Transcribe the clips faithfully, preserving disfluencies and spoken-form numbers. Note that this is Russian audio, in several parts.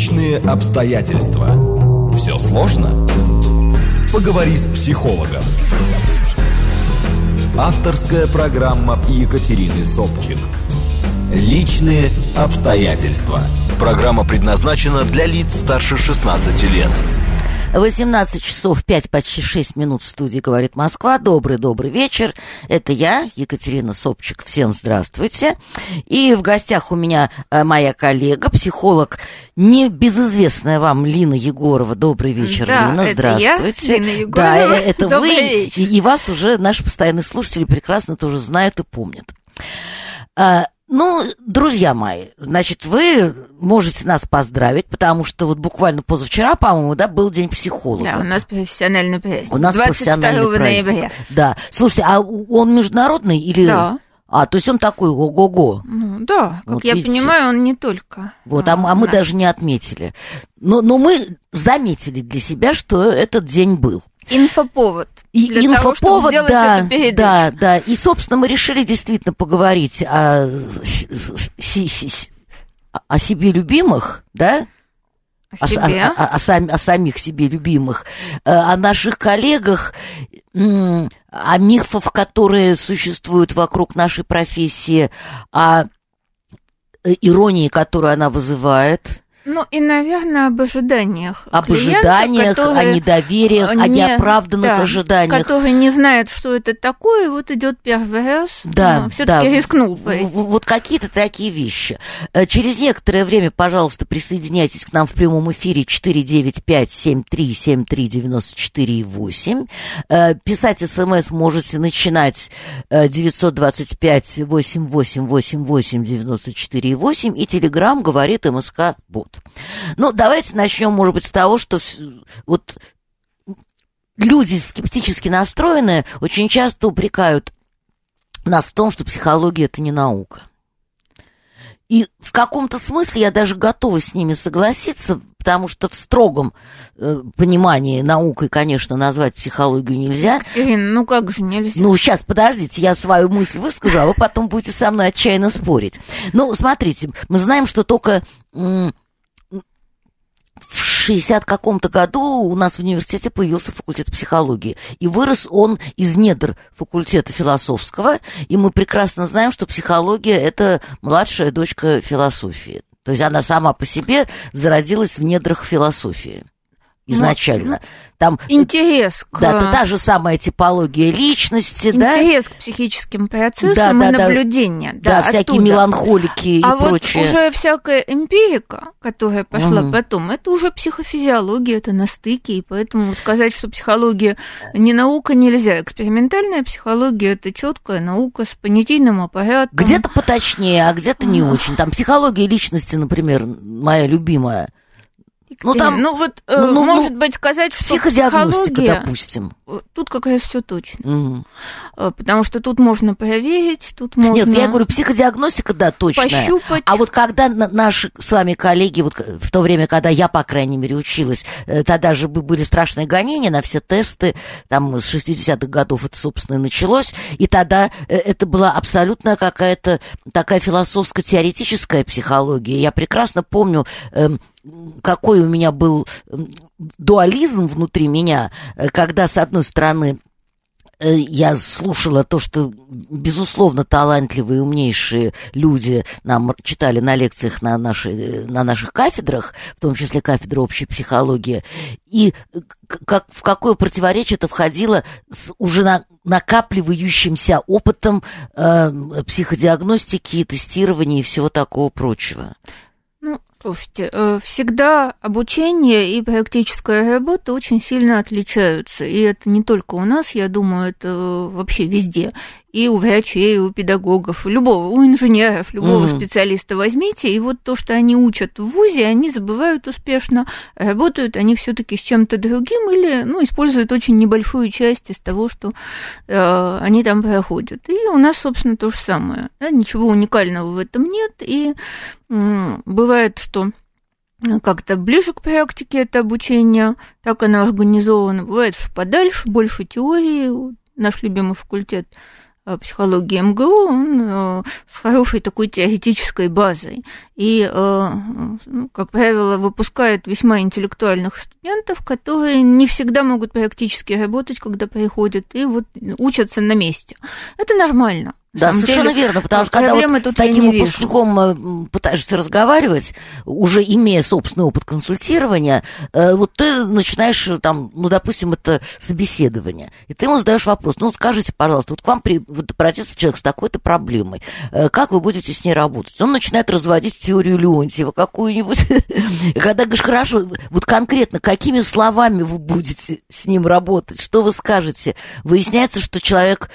Личные обстоятельства. Все сложно? Поговори с психологом. Авторская программа Екатерины Собчик. Личные обстоятельства. Программа предназначена для лиц старше шестнадцати лет. восемнадцать часов пять, почти шесть минут в студии «Говорит Москва». Добрый-добрый вечер. Это я, Екатерина Собчик. Всем здравствуйте. И в гостях у меня моя коллега, психолог, небезызвестная вам Лина Егорова. Добрый вечер, да, Лина. Здравствуйте. Я, Лина Егорова. Да, это Добрый вы. вечер. И, и вас уже наши постоянные слушатели прекрасно тоже знают и помнят. Ну, друзья мои, значит, вы можете нас поздравить, потому что вот буквально позавчера, по-моему, да, был День психолога. Да, у нас профессиональный праздник. У нас профессиональный праздник. ноября. Да. Слушайте, а он международный или... Да. А, то есть он такой ого-го. Ну, да, как Вот я видите. понимаю, он не только. Вот, а, а мы наш. даже не отметили. Но, но мы заметили для себя, что этот день был. Инфоповод. И для инфоповод, того, чтобы сделать да, эту передачу. да, да. И, собственно, мы решили действительно поговорить о, си- си- си- о себе любимых, да? О себе. О, о- о сам- о самих себе любимых, э, о наших коллегах, м, о мифах, которые существуют вокруг нашей профессии, о э, иронии, которую она вызывает. Ну и, наверное, об ожиданиях. Об клиента, ожиданиях, которые о недовериях, о не- неоправданных да, ожиданиях. Который не знает, что это такое, вот идет первый раз, Да, все-таки да. рискнул В- пойти. в- Вот какие-то такие вещи. Э, Через некоторое время, пожалуйста, присоединяйтесь к нам в прямом эфире четыре девять пять семь три семь три девять четыре восемь. Э, Писать смс можете начинать э, девятьсот двадцать пять восемь восемь восемь восемь девяносто четыре восемь, и телеграм говорит МСК-бот. Ну, давайте начнем, может быть, с того, что вс- вот люди скептически настроенные очень часто упрекают нас в том, что психология – это не наука. И в каком-то смысле я даже готова с ними согласиться, потому что в строгом э, понимании наукой, конечно, назвать психологию нельзя. Ирина, ну как же нельзя? Ну, сейчас, подождите, я свою мысль выскажу, а вы потом будете со мной отчаянно спорить. Ну, смотрите, мы знаем, что только... М- В шестидесятом каком-то году у нас в университете появился факультет психологии. И вырос он из недр факультета философского. И мы прекрасно знаем, что психология – это младшая дочка философии. То есть она сама по себе зародилась в недрах философии изначально. Там, Интерес к... да, это та же самая типология личности, да? Интерес к психическим процессам Да, и да, да. наблюдение. Да, Да, всякие оттуда. меланхолики А и вот прочее. уже всякая эмпирика, которая пошла Мгм. потом, это уже психофизиология, это на стыке, и поэтому вот сказать, что психология не наука, нельзя. Экспериментальная психология – это четкая наука с понятийным аппаратом. Где-то поточнее, а где-то не очень. Там психология личности, например, моя любимая. Ну, там, ну вот, ну, э, ну, может ну, быть, сказать, что психодиагностика, психология, допустим. тут как раз все точно. Мгм. Э, Потому что тут можно проверить, тут можно Нет, я говорю, психодиагностика, да, точная. пощупать. А вот когда на- наши с вами коллеги, вот в то время, когда я, по крайней мере, училась, э, тогда же бы- были страшные гонения на все тесты, там с шестидесятых годов это, собственно, и началось, и тогда э, это была абсолютно какая-то такая философско-теоретическая психология. Я прекрасно помню, эм, какой у меня был эм, дуализм внутри меня, э, когда, с одной стороны, э, я слушала то, что, безусловно, талантливые, умнейшие люди нам читали на лекциях на, нашей, на наших кафедрах, в том числе кафедра общей психологии, и к- как, в какое противоречие это входило с уже на, накапливающимся опытом э, психодиагностики, тестирования и всего такого прочего. Ну, слушайте, э, всегда обучение и практическая работа очень сильно отличаются. И это не только у нас, я думаю, это вообще везде. И у врачей, и у педагогов, у любого, у инженеров, любого Мгм. специалиста возьмите. И вот то, что они учат в вузе, они забывают успешно, работают они все-таки с чем-то другим или, ну, используют очень небольшую часть из того, что э, они там проходят. И у нас, собственно, то же самое. Да, ничего уникального в этом нет. И м, бывает, что как-то ближе к практике это обучение, так оно организовано. Бывает, что подальше, больше теории. Наш любимый факультет психологии эм гэ у, он с хорошей такой теоретической базой. И, как правило, выпускает весьма интеллектуальных студентов, которые не всегда могут практически работать, когда приходят, и вот учатся на месте. Это нормально. Да, совершенно деле, верно, потому что когда вот с таким выпускником пытаешься разговаривать, уже имея собственный опыт консультирования, вот ты начинаешь там, ну, допустим, это собеседование, и ты ему задаешь вопрос: ну, скажите, пожалуйста, вот к вам при, вот, обратится человек с такой-то проблемой, как вы будете с ней работать? Он начинает разводить теорию Леонтьева какую-нибудь, когда говоришь: хорошо, вот конкретно какими словами вы будете с ним работать, что вы скажете? Выясняется, что человек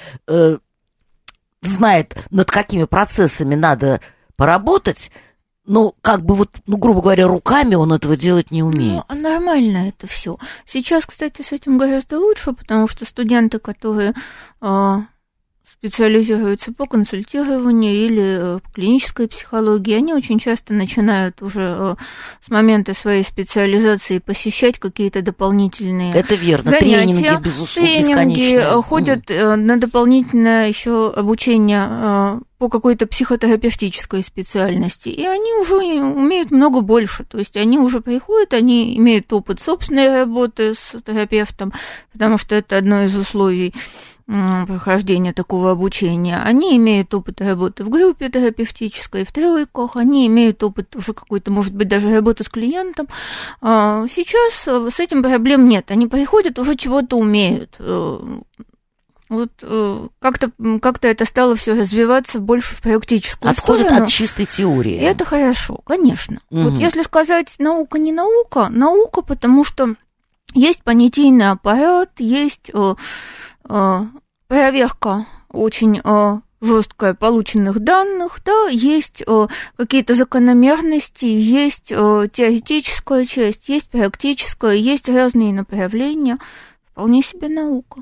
знает, над какими процессами надо поработать, но как бы вот, ну, грубо говоря, руками он этого делать не умеет. Ну, нормально это все. Сейчас, кстати, с этим гораздо лучше, потому что студенты, которые э, специализируются по консультированию или по клинической психологии, они очень часто начинают уже э, с момента своей специализации посещать какие-то дополнительные это верно, занятия. Тренинги, безусловно, тренинги, бесконечные. Ходят mm. на дополнительное еще обучение э, по какой-то психотерапевтической специальности, и они уже умеют много больше, то есть они уже приходят, они имеют опыт собственной работы с терапевтом, потому что это одно из условий прохождения такого обучения. Они имеют опыт работы в группе терапевтической, в тройках, они имеют опыт уже какой-то, может быть, даже работы с клиентом. Сейчас с этим проблем нет, они приходят, уже чего-то умеют. Вот как-то, как-то это стало все развиваться больше в практическую Отходит сторону. От чистой теории. И это хорошо, конечно. Угу. Вот если сказать наука не наука, наука, потому что есть понятийный аппарат, есть э, э, проверка очень э, жесткая полученных данных, да, есть э, какие-то закономерности, есть э, теоретическая часть, есть практическая, есть разные направления. Вполне себе наука.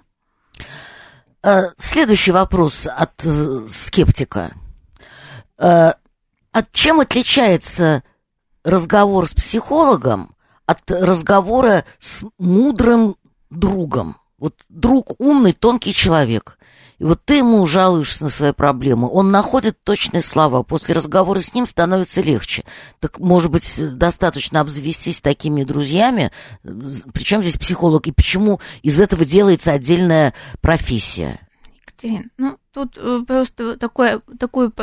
Следующий вопрос от э, скептика. Э, от чем отличается разговор с психологом от разговора с мудрым другом? Вот друг умный, тонкий человек. И вот ты ему жалуешься на свои проблемы, он находит точные слова, после разговора с ним становится легче. Так, может быть, достаточно обзавестись такими друзьями? Причем здесь психолог, и почему из этого делается отдельная профессия? Екатерина, ну, тут просто такое, такое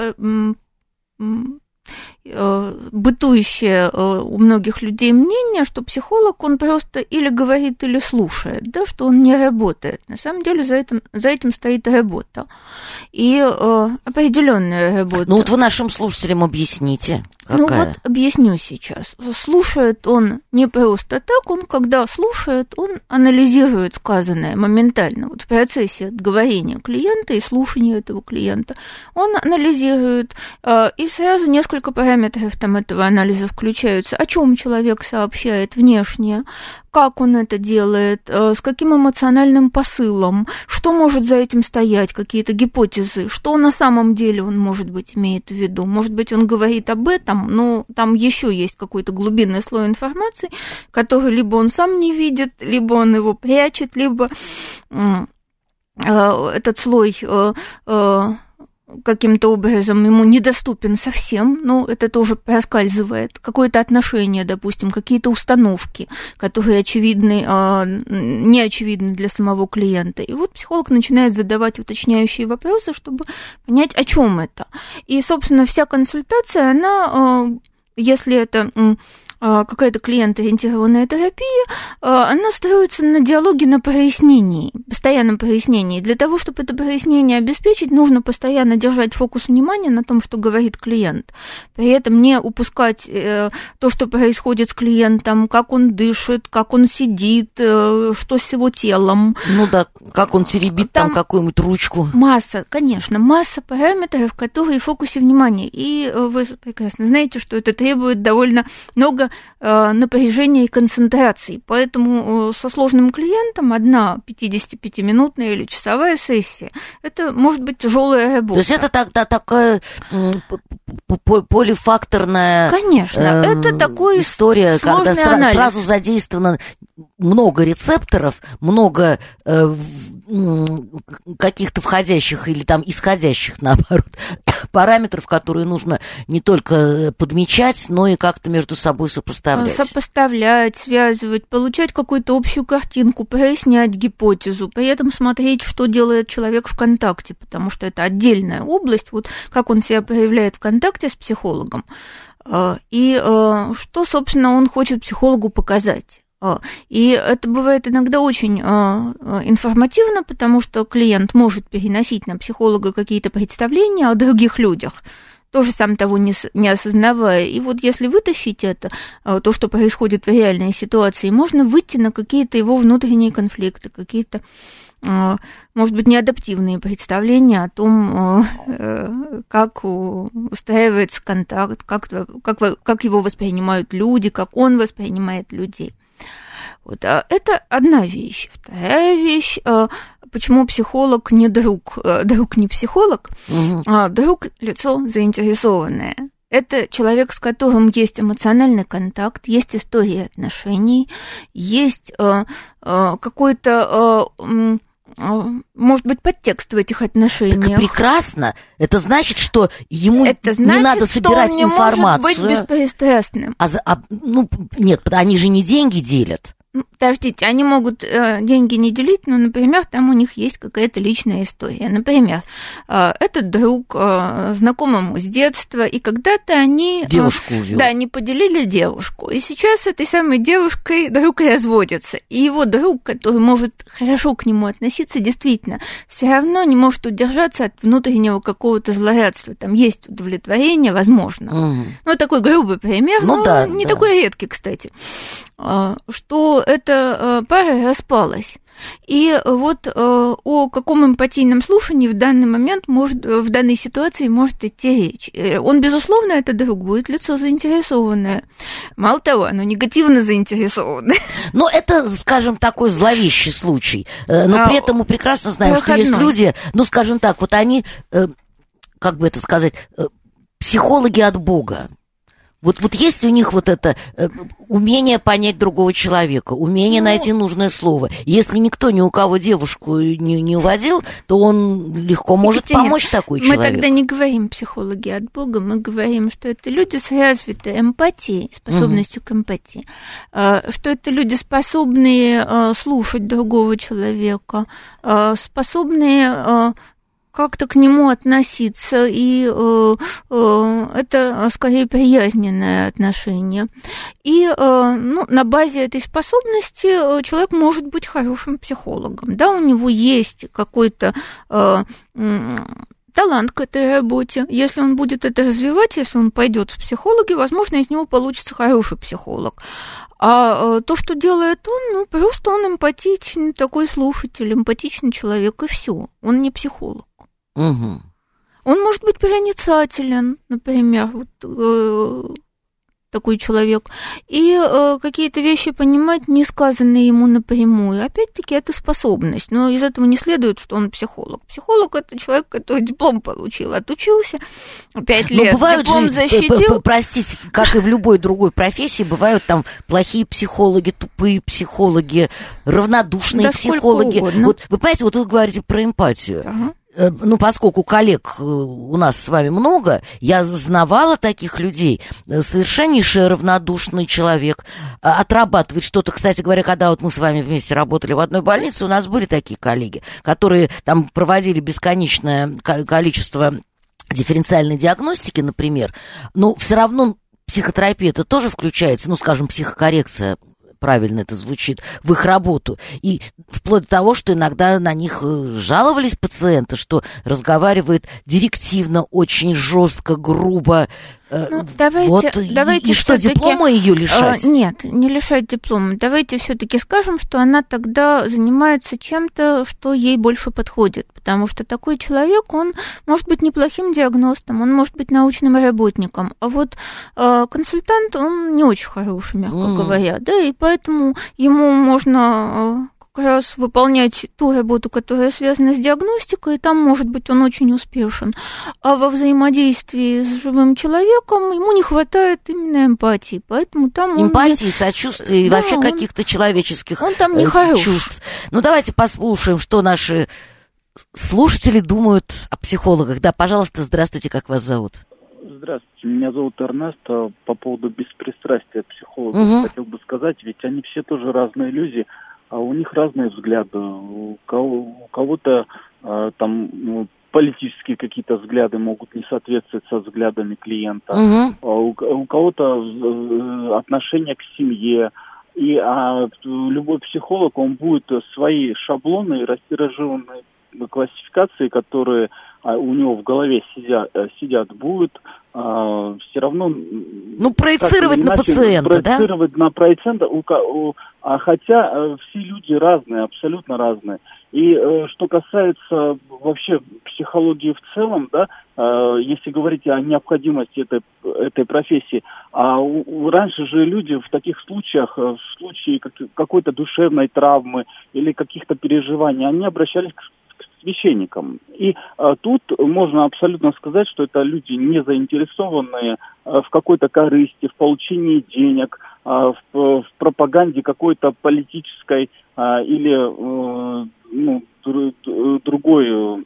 бытующее у многих людей мнение, что психолог, он просто или говорит, или слушает, да, что он не работает. На самом деле за этим, за этим стоит работа. И э, определенная работа. Ну вот вы нашим слушателям объясните, какая? Ну вот объясню сейчас. Слушает он не просто так, он, когда слушает, он анализирует сказанное моментально. Вот в процессе говорения клиента и слушания этого клиента он анализирует, э, и сразу несколько параметров там этого анализа включаются. О чем человек сообщает внешне, как он это делает, с каким эмоциональным посылом, что может за этим стоять, какие-то гипотезы, что на самом деле он, может быть, имеет в виду. Может быть, он говорит об этом, но там еще есть какой-то глубинный слой информации, который либо он сам не видит, либо он его прячет, либо этот слой каким-то образом ему недоступен совсем, ну, это тоже проскальзывает, какое-то отношение, допустим, какие-то установки, которые очевидны, не очевидны для самого клиента. И вот психолог начинает задавать уточняющие вопросы, чтобы понять, о чем это. И, собственно, вся консультация, она, если это какая-то клиент-ориентированная терапия, она строится на диалоге, на прояснении, постоянном прояснении. Для того, чтобы это прояснение обеспечить, нужно постоянно держать фокус внимания на том, что говорит клиент. При этом не упускать то, что происходит с клиентом, как он дышит, как он сидит, что с его телом. Ну да, как он теребит там, там какую-нибудь ручку. Масса, конечно, масса параметров, которые в фокусе внимания. И вы прекрасно знаете, что это требует довольно много напряжения и концентрации. Поэтому со сложным клиентом одна пятидесятипятиминутная или часовая сессия – это может быть тяжелая работа. То есть это тогда такая полифакторная Конечно, э, это такой история, когда анализ. Сразу задействовано много рецепторов, много э, каких-то входящих или там исходящих, наоборот, параметров, которые нужно не только подмечать, но и как-то между собой сопоставлять. Сопоставлять, связывать, получать какую-то общую картинку, прояснять гипотезу, при этом смотреть, что делает человек в контакте, потому что это отдельная область, вот как он себя проявляет в контакте с психологом, и что, собственно, он хочет психологу показать. И это бывает иногда очень информативно, потому что клиент может переносить на психолога какие-то представления о других людях, тоже сам того не, не осознавая. И вот если вытащить это, то, что происходит в реальной ситуации, можно выйти на какие-то его внутренние конфликты, какие-то, может быть, неадаптивные представления о том, как устраивается контакт, как, как, как его воспринимают люди, как он воспринимает людей. Вот, а это одна вещь. Вторая вещь, почему психолог не друг, друг не психолог, угу. а друг – лицо заинтересованное. Это человек, с которым есть эмоциональный контакт, есть история отношений, есть какой-то, может быть, подтекст в этих отношениях. Так прекрасно. Это значит, что ему это значит, не надо собирать что он информацию. Не может быть беспристрастным. А, а, ну, нет, они же не деньги делят. Подождите, они могут э, деньги не делить, но, например, там у них есть какая-то личная история. Например, э, этот друг э, знакомому с детства, и когда-то они... Девушку увел. Да, они поделили девушку. И сейчас с этой самой девушкой друг разводится. И его друг, который может хорошо к нему относиться, действительно, все равно не может удержаться от внутреннего какого-то злорадства. Там есть удовлетворение, возможно. Угу. Ну, такой грубый пример, ну, но да, не да. такой редкий, кстати. Что эта пара распалась. И вот о каком эмпатийном слушании в данный момент, может, в данной ситуации может идти речь. Он, безусловно, этот друг будет лицо заинтересованное. Мало того, оно негативно заинтересованное. Но это, скажем, такой зловещий случай. Но при этом мы прекрасно знаем, Проходной. что есть люди, ну, скажем так, вот они, как бы это сказать, психологи от Бога. Вот, вот есть у них вот это э, умение понять другого человека, умение ну, найти нужное слово. Если никто ни у кого девушку не, не уводил, то он легко может Екатерина, помочь такой человек. Мы тогда не говорим психологи от Бога, мы говорим, что это люди с развитой эмпатией, способностью угу. к эмпатии, э, что это люди, способные э, слушать другого человека, э, способные... Э, как-то к нему относиться, и э, э, это скорее приязненное отношение. И э, ну, на базе этой способности человек может быть хорошим психологом. Да, у него есть какой-то э, э, талант к этой работе. Если он будет это развивать, если он пойдет в психологи, возможно, из него получится хороший психолог. А то, что делает он, ну, просто он эмпатичный такой слушатель, эмпатичный человек, и все. Он не психолог. Угу. Он может быть проницателен, например, вот, э, такой человек, и э, какие-то вещи понимать, не сказанные ему напрямую. Опять-таки, это способность, но из этого не следует, что он психолог. Психолог – это человек, который диплом получил, отучился пять лет, диплом же, защитил. Простите, как и в любой другой профессии, бывают там плохие психологи, тупые психологи, равнодушные да психологи. Вот, вы понимаете, вот вы говорите про эмпатию. Ага. Ну, поскольку коллег у нас с вами много, я знавала таких людей. Совершеннейший равнодушный человек, отрабатывает что-то. Кстати говоря, когда вот мы с вами вместе работали в одной больнице, у нас были такие коллеги, которые там проводили бесконечное количество дифференциальной диагностики, например, но все равно психотерапия это тоже включается, ну, скажем, психокоррекция, правильно это звучит, в их работу. И вплоть до того, что иногда на них жаловались пациенты, что разговаривает директивно, очень жестко, грубо. Ну, давайте, вот, давайте и, и что, диплома ее лишать? Нет, не лишать диплома. Давайте все-таки скажем, что она тогда занимается чем-то, что ей больше подходит. Потому что такой человек, он может быть неплохим диагностом, он может быть научным работником. А вот э, консультант, он не очень хороший, мягко mm. говоря. Да, и поэтому ему можно... как раз выполнять ту работу, которая связана с диагностикой, и там, может быть, он очень успешен. А во взаимодействии с живым человеком ему не хватает именно эмпатии, поэтому там он... Эмпатии, не... сочувствия и да, вообще он... каких-то человеческих он там не хорош. чувств. Ну, давайте послушаем, что наши слушатели думают о психологах. Да, пожалуйста, здравствуйте, как вас зовут? Здравствуйте, меня зовут Эрнест. По поводу беспристрастия психологов угу. хотел бы сказать, ведь они все тоже разные люди, а у них разные взгляды. У, кого, у кого-то а, там ну, политические какие-то взгляды могут не соответствовать со взглядами клиента, угу. а у, у кого-то отношение к семье. И а, любой психолог, он будет свои шаблоны и растиражированные классификации, которые а, у него в голове сидят, сидят будут а, все равно... Ну, проецировать на пациента, проецировать да? на пациента, у, у, а, хотя а, все люди разные, абсолютно разные. И а, что касается вообще психологии в целом, да, а, если говорить о необходимости этой, этой профессии, а у, у, раньше же люди в таких случаях, в случае как, какой-то душевной травмы или каких-то переживаний, они обращались к священникам. И а, тут можно абсолютно сказать, что это люди не заинтересованные а, в какой-то корысти, в получении денег, а, в, в пропаганде какой-то политической а, или а, ну, др- другой...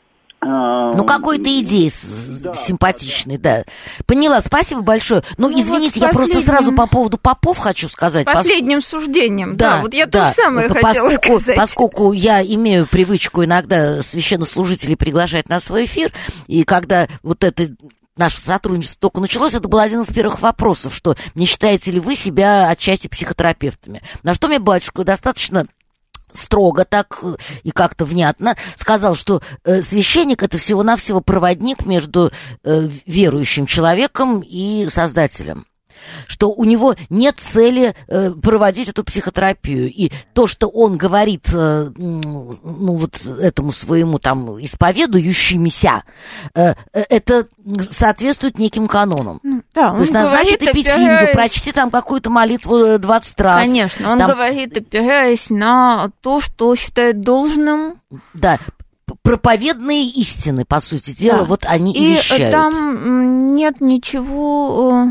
Ну, какой-то идеи да, симпатичной, да, да. Поняла, спасибо большое. Ну, ну извините, вот я просто сразу по поводу попов хочу сказать. Последним пос... суждением, да, да, вот я да. то же самое поскольку, хотела сказать. Поскольку я имею привычку иногда священнослужителей приглашать на свой эфир, и когда вот это... наше сотрудничество только началось, это был один из первых вопросов, что не считаете ли вы себя отчасти психотерапевтами? На что мне батюшка достаточно строго так и как-то внятно сказал, что э, священник — это всего-навсего проводник между э, верующим человеком и Создателем. Что у него нет цели э, проводить эту психотерапию. И то, что он говорит э, ну, вот этому своему там исповедующимися, э, это соответствует неким канонам. Ну, да, то есть назначит эпитимию, опираясь... прочти там какую-то молитву двадцать раз. Конечно, он там... говорит, опираясь на то, что считает должным. Да, проповедные истины, по сути дела, да. вот они и, и вещают. И там нет ничего...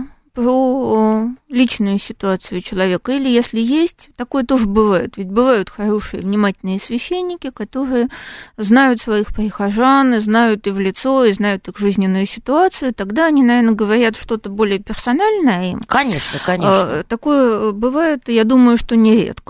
про личную ситуацию человека. Или, если есть, такое тоже бывает. Ведь бывают хорошие, внимательные священники, которые знают своих прихожан, и знают и в лицо, и знают их жизненную ситуацию. Тогда они, наверное, говорят что-то более персональное им. Конечно, конечно. Такое бывает, я думаю, что нередко.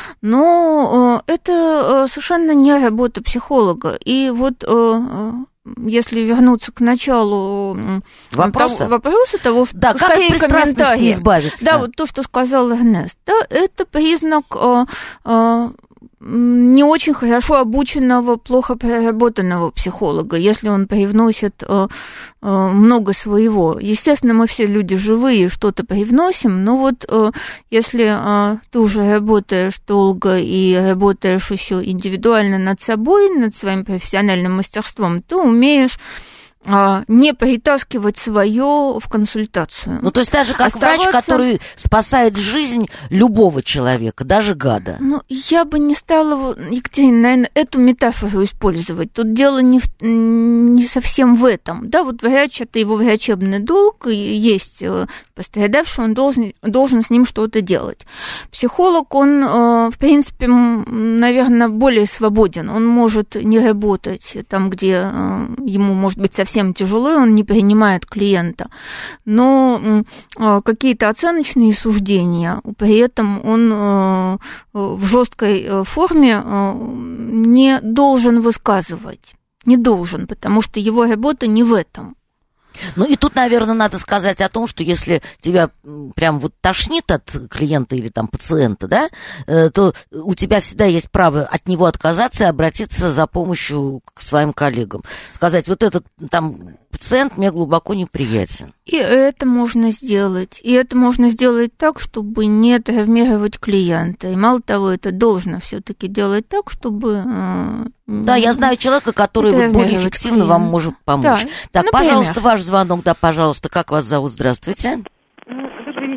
Но это совершенно не работа психолога. И вот... Если вернуться к началу вопроса того, вопроса того что да, как от пристрастности избавиться? Да, вот то, что сказал Эрнест, да, это признак э, э, не очень хорошо обученного, плохо проработанного психолога, если он привносит э, э, много своего. Естественно, мы все люди живые, что-то привносим, но вот э, если э, ты уже работаешь долго и работаешь еще индивидуально над собой, над своим профессиональным мастерством, ты умеешь не притаскивать свое в консультацию. Ну, то есть даже как Оставаться... врач, который спасает жизнь любого человека, даже гада. Ну, я бы не стала, Екатерина, наверное, эту метафору использовать. Тут дело не, в, не совсем в этом. Да, вот врач, это его врачебный долг, и есть пострадавший, он должен, должен с ним что-то делать. Психолог, он, в принципе, наверное, более свободен. Он может не работать там, где ему, может быть, совсем Совсем тяжело, он не принимает клиента, но какие-то оценочные суждения, при этом он в жесткой форме не должен высказывать, не должен, потому что его работа не в этом. Ну и тут, наверное, надо сказать о том, что если тебя прям вот тошнит от клиента или там пациента, да, то у тебя всегда есть право от него отказаться и обратиться за помощью к своим коллегам. Сказать, вот этот там пациент мне глубоко неприятен. И это можно сделать. И это можно сделать так, чтобы не травмировать клиента. И мало того, это должно все-таки делать так, чтобы... Да, я знаю человека, который вот более эффективно клиента. Вам может помочь. Да. Так, например. Пожалуйста, ваш звонок, да, пожалуйста. Как вас зовут? Здравствуйте. Ну, добрый вечер.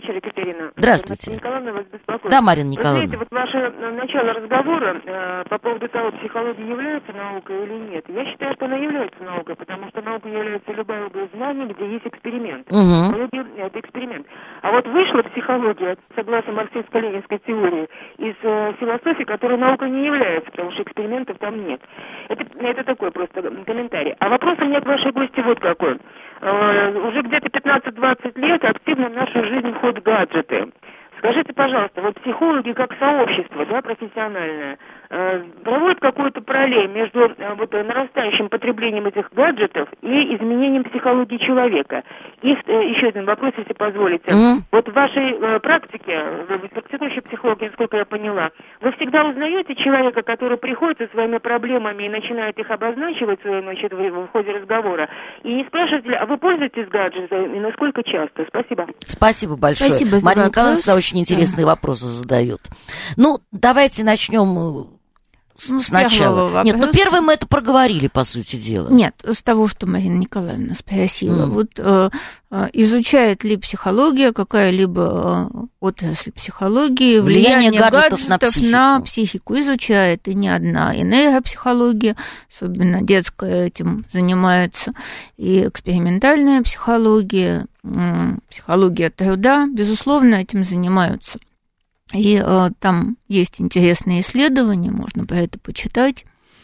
вечер, Екатерина. Здравствуйте. Марина Николаевна вас беспокоит. Да, Марина Николаевна. Вы знаете, вот ваше начало разговора э, по поводу того, психология является наукой или нет. Я считаю, что она является наукой, потому что наукой является любая область знаний, где есть эксперимент. Угу. Психология – это эксперимент. А вот вышла психология, согласно марксистско-ленинской теории, из э, философии, которая наукой не является, потому что экспериментов там нет. Это, это такой просто комментарий. А вопрос у меня к вашей гости вот какой. Э, уже где-то пятнадцать-двадцать лет активно в нашу жизнь входят гаджеты. Скажите, пожалуйста, вот психологи как сообщество, да, профессиональное, э, проводят какую-то параллель между э, вот, нарастающим потреблением этих гаджетов и изменением психологии человека? И э, еще один вопрос, если позволите. Mm-hmm. Вот в вашей э, практике, в практикующей психологии, насколько я поняла, вы всегда узнаете человека, который приходит со своими проблемами и начинает их обозначивать значит, в, в ходе разговора, и не спрашиваете ли, а вы пользуетесь гаджетами и насколько часто? Спасибо. Спасибо большое. Спасибо за Марина вопрос. Николаевна очень интересные да. вопросы задает. Ну, давайте начнем ну, сначала. Нет, ну первым мы это проговорили, по сути дела. Нет, с того, что Марина Николаевна спросила. Mm. Вот э, изучает ли психология какая-либо э, отрасль психологии влияние, влияние гаджетов, гаджетов на, психику. на психику? Изучает, и не одна. И нейропсихология, особенно детская, этим занимается, и экспериментальная психология, психология труда, безусловно, этим занимаются. И э, там есть интересные исследования, можно про это почитать.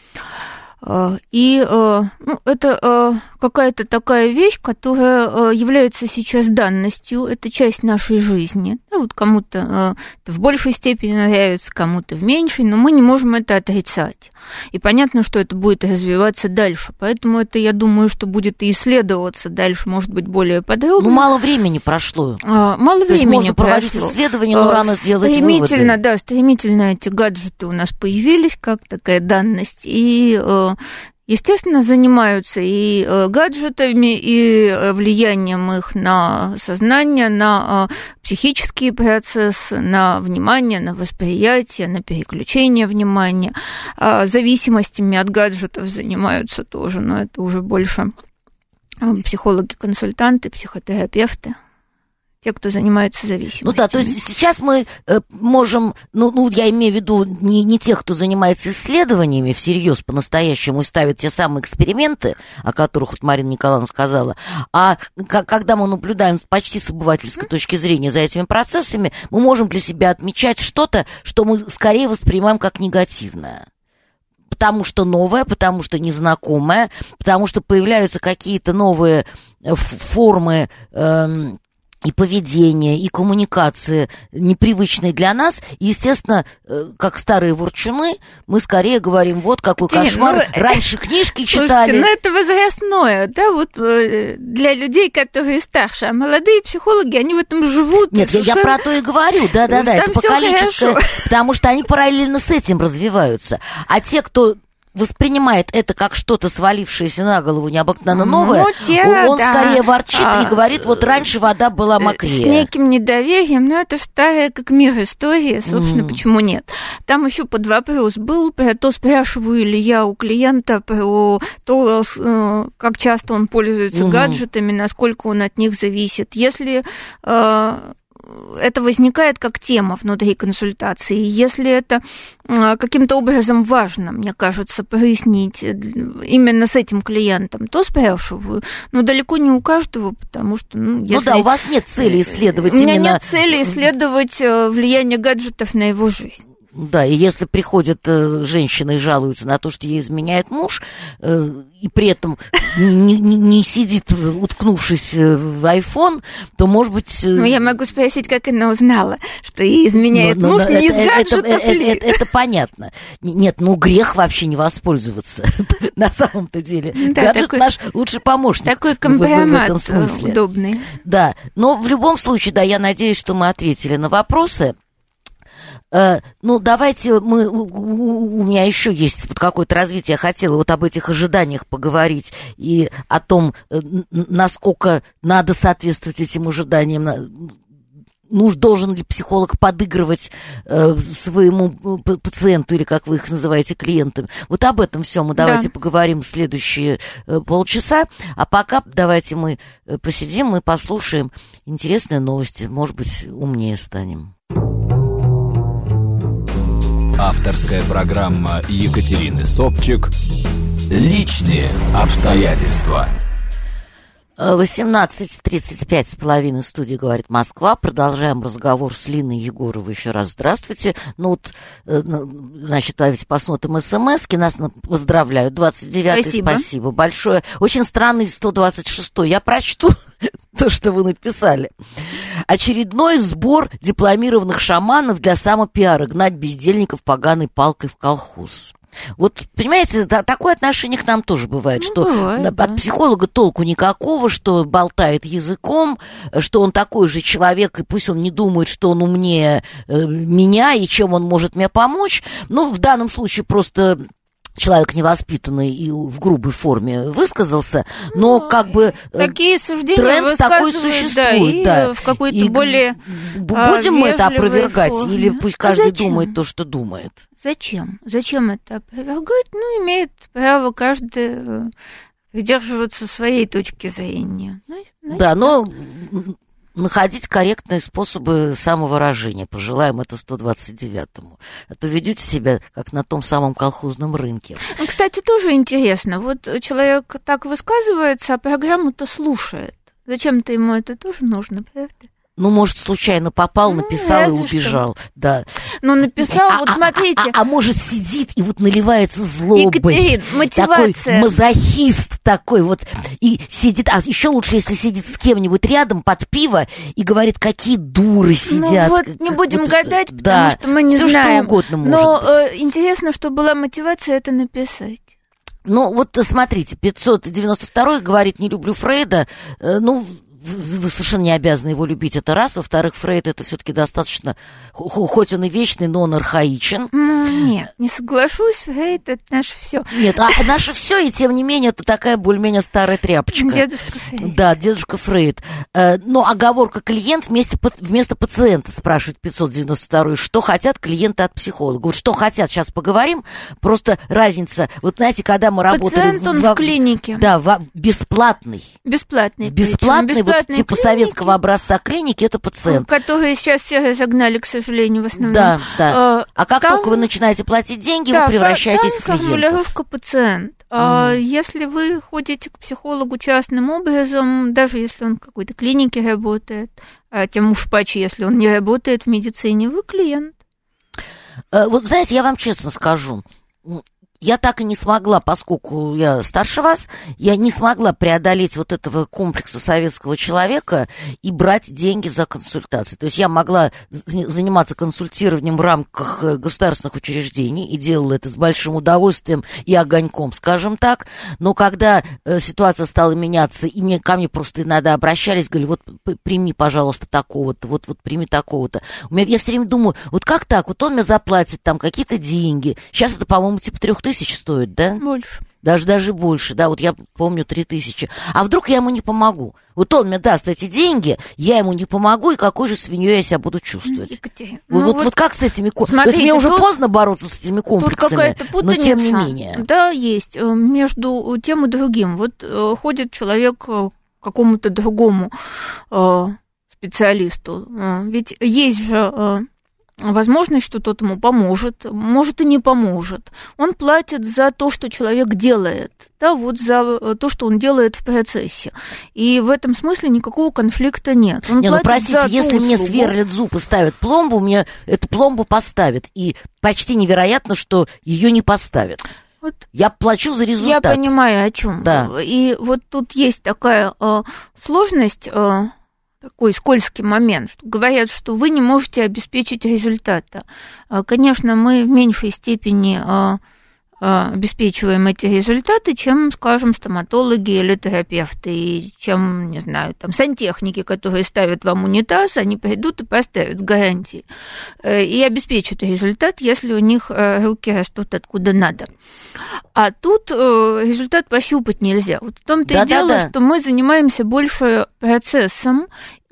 Э, и э, ну, это э, какая-то такая вещь, которая э, является сейчас данностью, это часть нашей жизни. Да, вот кому-то э, это в большей степени нравится, кому-то в меньшей, но мы не можем это отрицать. И понятно, что это будет развиваться дальше. Поэтому это, я думаю, что будет и исследоваться дальше, может быть, более подробно. Ну, мало времени прошло. А, мало То времени можно проводить прошло. исследования, но рано делать выводы. Стремительно, да, стремительно эти гаджеты у нас появились, как такая данность. И, естественно, занимаются и гаджетами, и влиянием их на сознание, на психические процессы, на внимание, на восприятие, на переключение внимания. Зависимостями от гаджетов занимаются тоже, но это уже больше психологи-консультанты, психотерапевты. Те, кто занимается зависимостью. Ну да, то есть сейчас мы э, можем, ну, ну, я имею в виду не, не тех, кто занимается исследованиями всерьез по-настоящему и ставит те самые эксперименты, о которых вот Марина Николаевна сказала, а к- когда мы наблюдаем почти с обывательской mm-hmm. точки зрения за этими процессами, мы можем для себя отмечать что-то, что мы скорее воспринимаем как негативное. Потому что новое, потому что незнакомое, потому что появляются какие-то новые формы эм, и поведение, и коммуникации непривычные для нас. И, естественно, как старые ворчуны, мы скорее говорим, вот какой Екатерина, кошмар. Ну, раньше книжки читали. Слушайте, ну это возрастное, да, вот для людей, которые старше. А молодые психологи, они в этом живут. Нет, я, я про то и говорю, да-да-да, это поколенческое, потому что они параллельно с этим развиваются. А те, кто воспринимает это как что-то свалившееся на голову необыкновенно новое, ну, те, он да. скорее ворчит а, и говорит, вот раньше вода была мокрее. С неким недоверием, но это старая как мир история, собственно, mm. почему нет. Там еще под вопрос был, про то, спрашиваю ли я у клиента про то, как часто он пользуется mm-hmm. гаджетами, насколько он от них зависит. Если это возникает как тема внутри консультации. Если это каким-то образом важно, мне кажется, прояснить именно с этим клиентом, то спрашиваю. Но далеко не у каждого, потому что... Ну, если... ну да, у вас нет цели исследовать именно... У меня именно... нет цели исследовать влияние гаджетов на его жизнь. Да, и если приходят э, женщины и жалуются на то, что ей изменяет муж, э, и при этом не, не, не сидит, уткнувшись в айфон, то, может быть... Э... Ну, я могу спросить, как она узнала, что ей изменяет но, муж, но, не это, из гаджетов это, ли? Это, это, это понятно. Нет, ну, грех вообще не воспользоваться, на самом-то деле. Да, гаджет такой, наш лучший помощник такой компромат в, в этом смысле. Удобный. Да, но в любом случае, да, я надеюсь, что мы ответили на вопросы. Uh, ну, давайте мы... У, у, у меня еще есть вот какое-то развитие. Я хотела вот об этих ожиданиях поговорить и о том, насколько надо соответствовать этим ожиданиям. нуж, должен ли психолог подыгрывать э, своему пациенту, или, как вы их называете, клиентам. Вот об этом все мы давайте да. поговорим в следующие э, полчаса. А пока давайте мы э, посидим и послушаем интересные новости. Может быть, умнее станем. Авторская программа Екатерины Собчик «Личные обстоятельства». восемнадцать тридцать пять с половиной в студии «Говорит Москва». Продолжаем разговор с Линой Егоровой. Еще раз здравствуйте. Ну вот, значит, давайте посмотрим смс-ки. Нас поздравляют. двадцать девятый, спасибо. спасибо большое. Очень странный сто двадцать шестой. Я прочту то, что вы написали. Очередной сбор дипломированных шаманов для самопиара. Гнать бездельников поганой палкой в колхоз. Вот, понимаете, такое отношение к нам тоже бывает, ну, что бывает, от да. психолога толку никакого, что болтает языком, что он такой же человек, и пусть он не думает, что он умнее э, меня и чем он может мне помочь. Ну, в данном случае просто человек невоспитанный и в грубой форме высказался, но ну, как бы такие суждения тренд такой существует. Да, да. В какой-то и более будем мы это опровергать, форме. Или пусть каждый Зачем? думает то, что думает? Зачем? Зачем это опровергать? Ну, имеет право каждый придерживаться своей точки зрения. Значит, да, но находить корректные способы самовыражения. Пожелаем это сто двадцать девятому. А то ведете себя, как на том самом колхозном рынке. Ну, кстати, тоже интересно. Вот человек так высказывается, а программу-то слушает. Зачем-то ему это тоже нужно, правда? Ну, может, случайно попал, ну, написал и убежал. Что. Да. Ну, написал, а, вот смотрите. А, а, а может, сидит и вот наливается злобой. Екатерин, мотивация. Такой мазохист такой вот. И сидит, а еще лучше, если сидит с кем-нибудь рядом под пиво и говорит, какие дуры сидят. Ну, вот не будем вот, гадать, потому да, что мы не все знаем. Что угодно может Но быть. Э, интересно, что была мотивация это написать. Ну, вот смотрите, пятьсот девяносто второй говорит, не люблю Фрейда. Э, ну... Вы совершенно не обязаны его любить, это раз. Во-вторых, Фрейд это все-таки достаточно, хоть он и вечный, но он архаичен. Нет, не соглашусь, Фрейд это наше все. Нет, а наше все, и тем не менее, это такая более-менее старая тряпочка. Дедушка Фрейд. Да, дедушка Фрейд. Но оговорка клиент вместо, вместо пациента, спрашивает пятьсот девяносто второй, что хотят клиенты от психолога. Вот что хотят, сейчас поговорим. Просто разница, вот знаете, когда мы работали... Пациент, он в, в клинике. Да, в, бесплатный. Бесплатный. Бесплатный, вот типа клиники, советского образца клиники, это пациент. Которые сейчас все разогнали, к сожалению, в основном. Да, да. А, а как там, только вы начинаете платить деньги, да, вы превращаетесь там в клиентов. Формулировка пациент. Mm. А если вы ходите к психологу частным образом, даже если он в какой-то клинике работает, а тем уж паче, если он не работает в медицине, вы клиент. А, вот знаете, я вам честно скажу, я так и не смогла, поскольку я старше вас, я не смогла преодолеть вот этого комплекса советского человека и брать деньги за консультации. То есть я могла заниматься консультированием в рамках государственных учреждений и делала это с большим удовольствием и огоньком, скажем так. Но когда э, ситуация стала меняться, и мне, ко мне просто иногда обращались, говорили, вот прими, пожалуйста, такого-то, вот, вот прими такого-то. У меня, я все время думаю, вот как так? Вот он мне заплатит там какие-то деньги. Сейчас это, по-моему, типа трех тысяч стоит, да? Больше. Даже, даже больше, да, вот я помню три тысячи. А вдруг я ему не помогу? Вот он мне даст эти деньги, я ему не помогу, и какой же свиньей я себя буду чувствовать? Екатерина, вот, ну вот, вот, вот как с этими комплексами? Смотрите, То есть мне уже тут, поздно бороться с этими комплексами, но тем не менее. Да, есть. Между тем и другим. Вот ходит человек к какому-то другому специалисту. Ведь есть же... возможность, что тот ему поможет, может и не поможет. Он платит за то, что человек делает, да, вот за то, что он делает в процессе. И в этом смысле никакого конфликта нет. Он не, ну простите, если услугу. Мне сверлят зуб и ставят пломбу, мне эту пломбу поставят. И почти невероятно, что ее не поставят. Вот я плачу за результат. Я понимаю, о чем. Да. И вот тут есть такая э, сложность. Э, такой скользкий момент. Говорят, что вы не можете обеспечить результата. Конечно, мы в меньшей степени обеспечиваем эти результаты, чем, скажем, стоматологи или терапевты, и чем, не знаю, там, сантехники, которые ставят вам унитаз, они придут и поставят с гарантией. И обеспечат результат, если у них руки растут откуда надо. А тут результат пощупать нельзя. Вот в том-то да, и дело, да, да. что мы занимаемся больше процессом,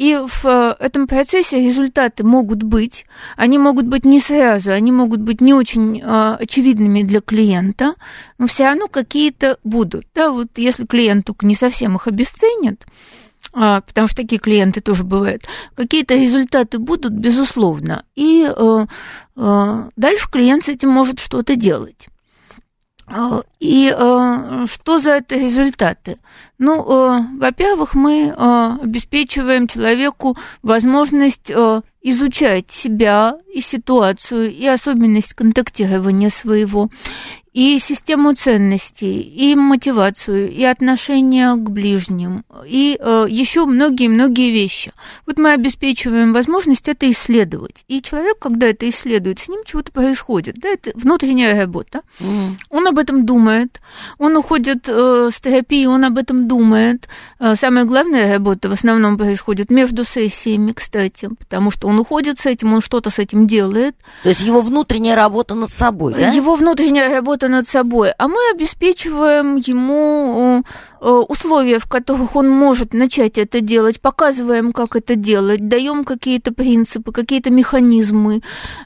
И в этом процессе результаты могут быть, они могут быть не сразу, они могут быть не очень очевидными для клиента, но все равно какие-то будут. Да, вот если клиент только не совсем их обесценит, потому что такие клиенты тоже бывают, какие-то результаты будут, безусловно, и дальше клиент с этим может что-то делать. И э, что за это результаты? Ну, э, во-первых, мы э, обеспечиваем человеку возможность э, изучать себя и ситуацию, и особенность контактирования своего, и систему ценностей, и мотивацию, и отношение к ближним, и э, еще многие-многие вещи. Вот мы обеспечиваем возможность это исследовать. И человек, когда это исследует, с ним чего-то происходит. Да, это внутренняя работа. Mm. Он об этом думает. Он уходит э, с терапии, он об этом думает. Э, самая главная работа в основном происходит между сессиями, кстати, потому что он уходит с этим, он что-то с этим делает. То есть его внутренняя работа над собой, да? Его внутренняя работа над собой, а мы обеспечиваем ему условия, в которых он может начать это делать, показываем, как это делать, даем какие-то принципы, какие-то механизмы,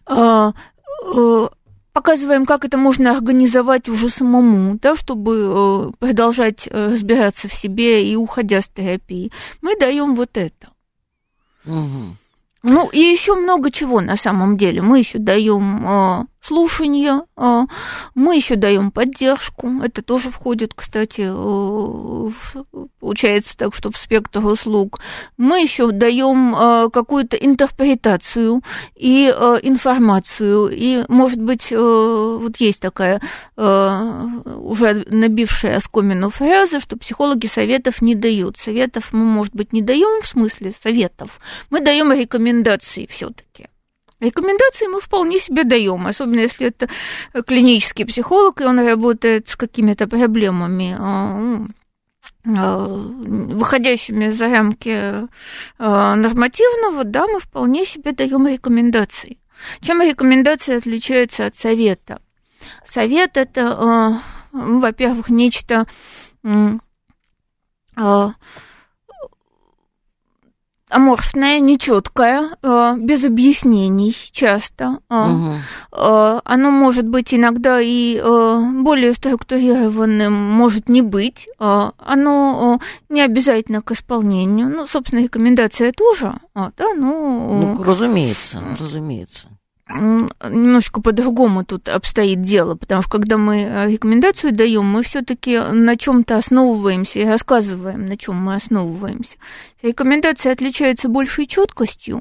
показываем, как это можно организовать уже самому, да, чтобы продолжать разбираться в себе и уходя с терапии. Мы даем вот это. Угу. Ну, и еще много чего на самом деле. Мы еще даем э, слушание, э, мы еще даем поддержку. Это тоже входит, кстати, э, в, получается так, что в спектр услуг. Мы еще даем э, какую-то интерпретацию и э, информацию. И, может быть, э, вот есть такая э, уже набившая оскомину фраза, что психологи советов не дают. Советов мы, может быть, не даем в смысле советов. Мы даем рекомендации. Рекомендации все-таки. Рекомендации мы вполне себе даем, особенно если это клинический психолог, и он работает с какими-то проблемами, выходящими за рамки нормативного, да, мы вполне себе даем рекомендации. Чем рекомендация отличается от совета? Совет – это, во-первых, нечто аморфное, нечёткое, без объяснений часто. Угу. Оно может быть иногда и более структурированным, может не быть. Оно не обязательно к исполнению. Ну, собственно, рекомендация тоже. Да, ну, ну, разумеется, разумеется. Немножечко по-другому тут обстоит дело, потому что когда мы рекомендацию даем, мы все-таки на чем-то основываемся и рассказываем, на чем мы основываемся. Рекомендация отличается большей четкостью,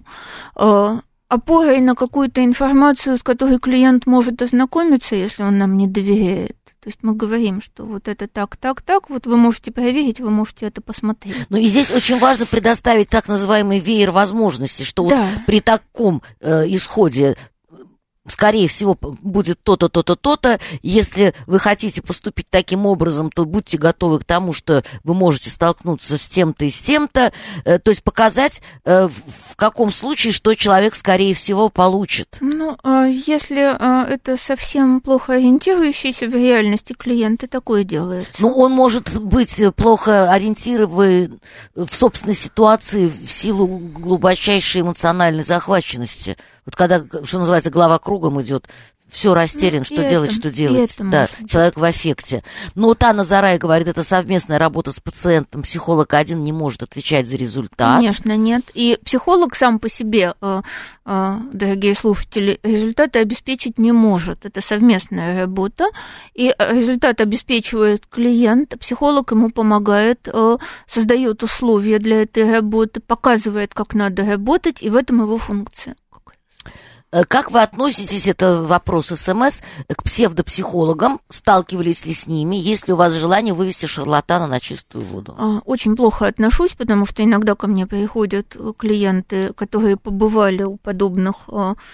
опорой на какую-то информацию, с которой клиент может ознакомиться, если он нам не доверяет. То есть мы говорим, что вот это так, так, так, вот вы можете проверить, вы можете это посмотреть. Ну и здесь очень важно предоставить так называемый веер возможностей, что да. вот при таком э, исходе скорее всего, будет то-то, то-то, то-то. Если вы хотите поступить таким образом, то будьте готовы к тому, что вы можете столкнуться с тем-то и с тем-то. То есть показать, в каком случае, что человек, скорее всего, получит. Ну, если это совсем плохо ориентирующийся в реальности клиент, и такое делается. Ну, он может быть плохо ориентирован в собственной ситуации в силу глубочайшей эмоциональной захваченности. Вот когда, что называется, голова кругом идет, все растерян, ну, что делать, это, что делать. Да, человек в аффекте. Но вот Анна Зарай говорит, это совместная работа с пациентом. Психолог один не может отвечать за результат. Конечно, нет. И психолог сам по себе, дорогие слушатели, результаты обеспечить не может. Это совместная работа. И результат обеспечивает клиент. Психолог ему помогает, создает условия для этой работы, показывает, как надо работать, и в этом его функция. Как вы относитесь, это вопрос СМС, к псевдопсихологам? Сталкивались ли с ними? Есть ли у вас желание вывести шарлатана на чистую воду? Очень плохо отношусь, потому что иногда ко мне приходят клиенты, которые побывали у подобных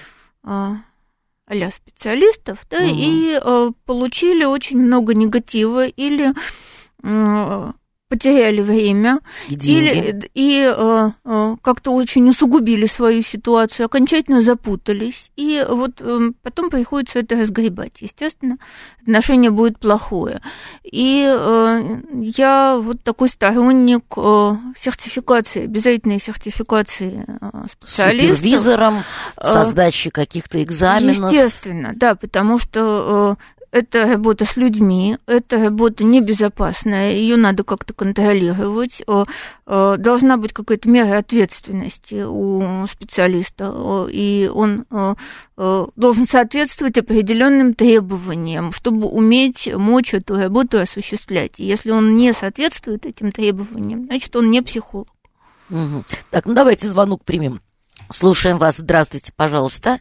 а-ля специалистов, да, угу. и получили очень много негатива или потеряли время и, или, и э, э, как-то очень усугубили свою ситуацию, окончательно запутались, и вот э, потом приходится это разгребать. Естественно, отношение будет плохое. И э, я вот такой сторонник э, сертификации, обязательной сертификации э, специалистов. Супервизором, со сдачей каких-то экзаменов. Естественно, да, потому что э, это работа с людьми, это работа небезопасная, ее надо как-то контролировать, должна быть какая-то мера ответственности у специалиста, и он должен соответствовать определенным требованиям, чтобы уметь, мочь эту работу осуществлять. И если он не соответствует этим требованиям, значит, он не психолог. Угу. Так, ну давайте звонок примем. Слушаем вас. Здравствуйте, пожалуйста.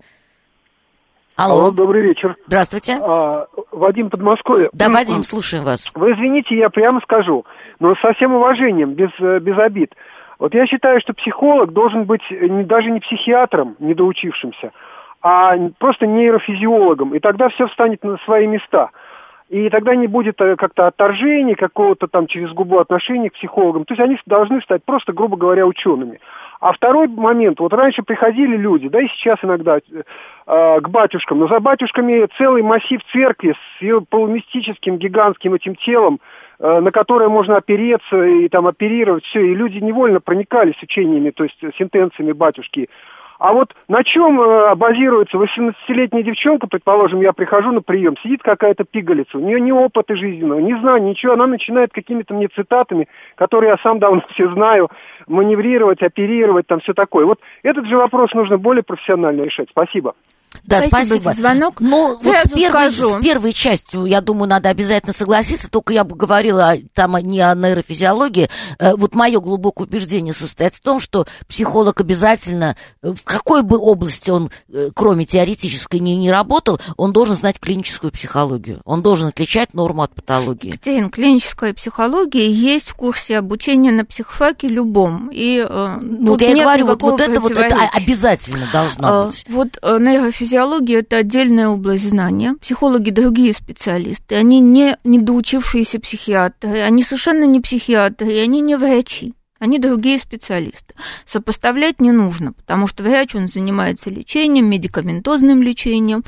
Алло. Алло, добрый вечер. Здравствуйте. А, Вадим, Подмосковье. Да, Вадим, слушаем вас. Вы извините, я прямо скажу, но со всем уважением, без, без обид. Вот я считаю, что психолог должен быть не, даже не психиатром, недоучившимся, а просто нейрофизиологом, и тогда все встанет на свои места. И тогда не будет как-то отторжения, какого-то там через губу отношения к психологам. То есть они должны стать просто, грубо говоря, учеными. А второй момент, вот раньше приходили люди, да и сейчас иногда, э, к батюшкам, но за батюшками целый массив церкви с ее полумистическим гигантским этим телом, э, на которое можно опереться и там оперировать, все, и люди невольно проникались учениями, то есть сентенциями батюшки. А вот на чем э, базируется восемнадцатилетняя девчонка, предположим, я прихожу на прием, сидит какая-то пигалица, у нее ни опыта жизненного, ни знаний, ничего, она начинает какими-то мне цитатами, которые я сам давно все знаю, маневрировать, оперировать, там все такое. Вот этот же вопрос нужно более профессионально решать. Спасибо. Да, спасибо, спасибо. за звонок. Ну, вот с первой, скажу. с первой частью, я думаю, надо обязательно согласиться, только я бы говорила там не о нейрофизиологии. Вот мое глубокое убеждение состоит в том, что психолог обязательно, в какой бы области он, кроме теоретической, не, не работал, он должен знать клиническую психологию. Он должен отличать норму от патологии. Екатерина, клиническая психология есть в курсе обучения на психфаке любом. И, ну, вот я и говорю, вот, вот это вот это обязательно должно быть. Вот нейрофизиология Физиология – это отдельная область знания. Психологи – другие специалисты. Они не недоучившиеся психиатры, они совершенно не психиатры, и они не врачи. Они другие специалисты. Сопоставлять не нужно, потому что врач, он занимается лечением, медикаментозным лечением,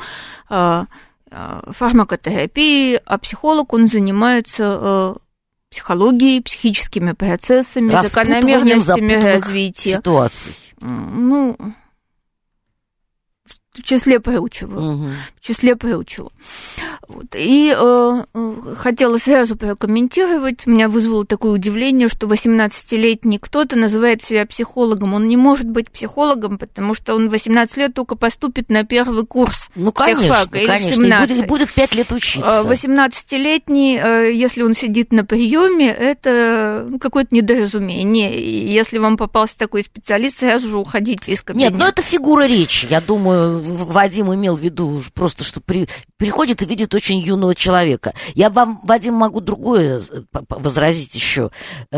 фармакотерапией, а психолог, он занимается психологией, психическими процессами, закономерностями развития. Ситуаций. Ну... В числе прочего. Угу. В числе прочего. Вот. И э, хотела сразу прокомментировать. Меня вызвало такое удивление, что восемнадцатилетний кто-то называет себя психологом. Он не может быть психологом, потому что он в восемнадцать лет только поступит на первый курс. Ну, конечно, конечно. И будет, будет пять лет учиться. восемнадцатилетний, э, если он сидит на приеме, это ну, какое-то недоразумение. И если вам попался такой специалист, сразу же уходите из кабинета. Нет, ну это фигура речи. Я думаю, Вадим имел в виду просто, что при, приходит и видит очень юного человека. Я вам, Вадим, могу другое возразить еще.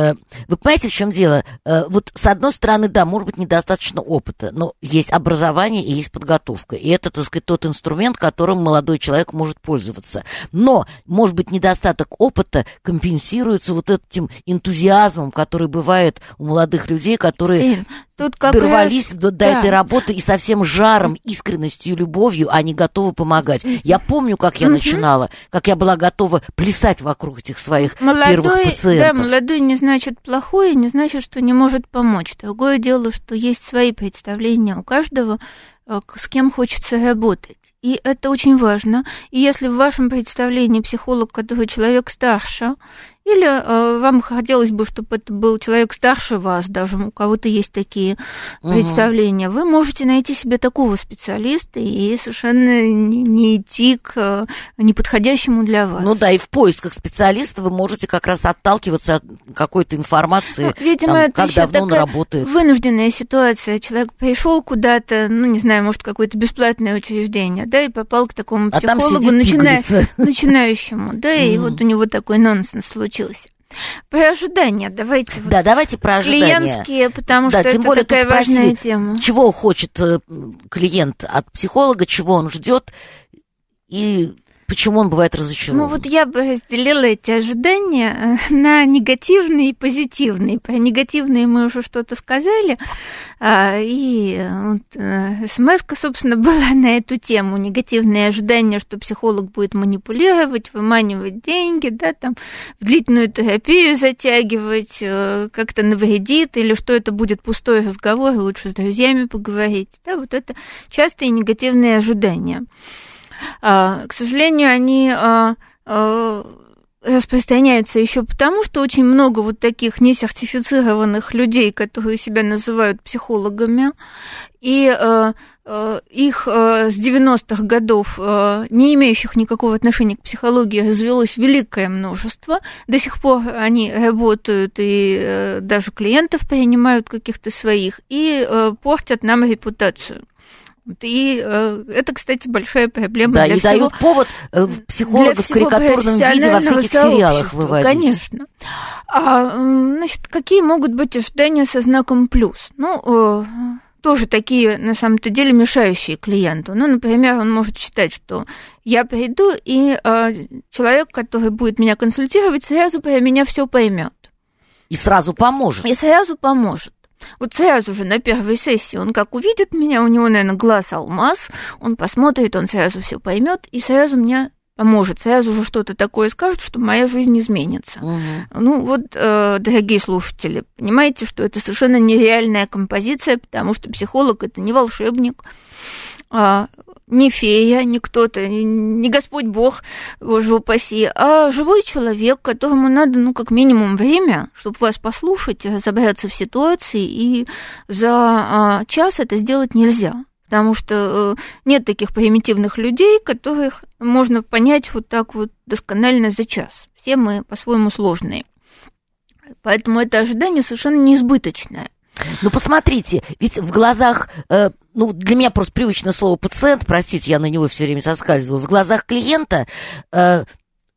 Вы понимаете, в чем дело? Вот с одной стороны, да, может быть, недостаточно опыта, но есть образование и есть подготовка. И это, так сказать, тот инструмент, которым молодой человек может пользоваться. Но, может быть, недостаток опыта компенсируется вот этим энтузиазмом, который бывает у молодых людей, которые... Тут дорвались раз... до, до да. этой работы и со всем жаром, искренностью и любовью они готовы помогать. Я помню, как я mm-hmm. начинала, как я была готова плясать вокруг этих своих молодой, первых пациентов. Да, молодой не значит плохой, не значит, что не может помочь. Другое дело, что есть свои представления у каждого, с кем хочется работать. И это очень важно. И если в вашем представлении психолог, который человек старше, или э, вам хотелось бы, чтобы это был человек старше вас, даже у кого-то есть такие угу. представления, вы можете найти себе такого специалиста и совершенно не, не идти к э, неподходящему для вас. Ну да, и в поисках специалиста вы можете как раз отталкиваться от какой-то информации, ну, видимо, там, это как давно он работает. Вынужденная ситуация. Человек пришел куда-то, ну, не знаю, может, какое-то бесплатное учреждение, да, и попал к такому психологу, а начина... начинающему, да, и вот у него такой нонсенс случился. Про ожидания давайте. Да, вот давайте про ожидания. Клиентские, потому да, что тем это более такая важная тема. Чего хочет клиент от психолога, чего он ждет и почему он бывает разочарован? Ну вот я бы разделила эти ожидания на негативные и позитивные. Про негативные мы уже что-то сказали, и вот смс-ка, собственно, была на эту тему. Негативные ожидания, что психолог будет манипулировать, выманивать деньги, да, там, в длительную терапию затягивать, как-то навредит, или что это будет пустой разговор, лучше с друзьями поговорить. Да, вот это частые негативные ожидания. К сожалению, они распространяются еще потому, что очень много вот таких несертифицированных людей, которые себя называют психологами, и их с девяностых годов, не имеющих никакого отношения к психологии, развелось великое множество. До сих пор они работают и даже клиентов принимают каких-то своих и портят нам репутацию. И э, это, кстати, большая проблема. Да, для и всего, дают повод э, психологов в карикатурном виде во всяких сериалах выводить. Конечно. А, значит, какие могут быть ожидания со знаком плюс? Ну, э, тоже такие, на самом-то деле, мешающие клиенту. Ну, например, он может считать, что я приду, и э, человек, который будет меня консультировать, сразу про меня все поймет. И сразу поможет. И сразу поможет. Вот сразу же на первой сессии он как увидит меня, у него, наверное, глаз алмаз, он посмотрит, он сразу все поймет и сразу мне поможет, сразу же что-то такое скажет, что моя жизнь изменится. Угу. Ну вот, э, дорогие слушатели, понимаете, что это совершенно нереальная композиция, потому что психолог – это не волшебник, э, не фея, не кто-то, не Господь Бог, Боже упаси, а живой человек, которому надо, ну, как минимум время, чтобы вас послушать, разобраться в ситуации, и за э, час это сделать нельзя. Потому что нет таких примитивных людей, которых можно понять вот так вот досконально за час. Все мы по-своему сложные. Поэтому это ожидание совершенно неизбыточное. Ну, посмотрите, ведь в глазах, э, ну, для меня просто привычное слово «пациент», простите, я на него все время соскальзываю, в глазах клиента э,